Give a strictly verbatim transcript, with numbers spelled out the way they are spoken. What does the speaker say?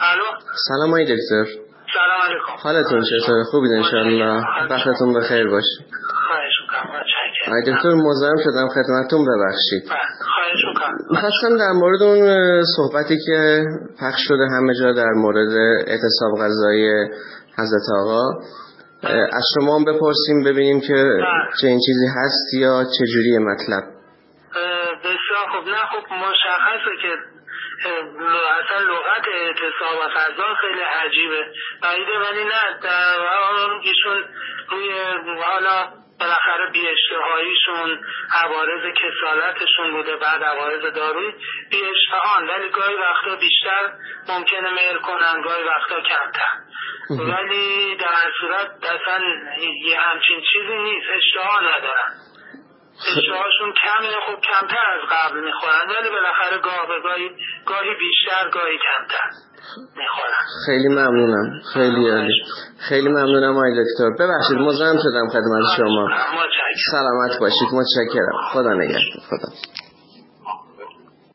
الو. سلام آقای دکتر. سلام علیکم. حالتون چطوره؟ خوبید انشالله؟ وقتتون بخیر باشه. خواهش میکنم. متشکرم. آقای دکتر مزاحم شدم خدمتتون، ببخشید. خواهش میکنم. می‌خواستم در مورد اون صحبتی که پخش شده همه جا در مورد اعتصاب غذایی حضرت آقا از شما هم بپرسیم ببینیم که چه این چیزی هست یا چه جوریه مطلب. بسیار خوب. نه خب مشخصه که اصلا لغت اعتصاب و غذا خیلی عجیبه بعیده، ولی نه در ایشون روی حالا بالاخره بی اشتهاییشون عوارض کسالتشون بوده، بعد عوارض دارویی بی اشتهان، ولی گاهی وقتا بیشتر ممکنه میل کنن گاهی وقتا کمتر، ولی در صورت اصلا یه همچین چیزی نیست. اشتها ندارن، اشتهاشون کمه، خب کمتر از قبل میخورن ولی بالاخره گاه به گاهی گاهی بیشتر گاهی کمتر میخورن. خیلی ممنونم. خیلی عالی. خیلی ممنونم آقای دکتر. ببخشید مزاحم شدم خدمت شما. متشکرم. سلامت باشید. متشکرم. خدا نگهدار. خدا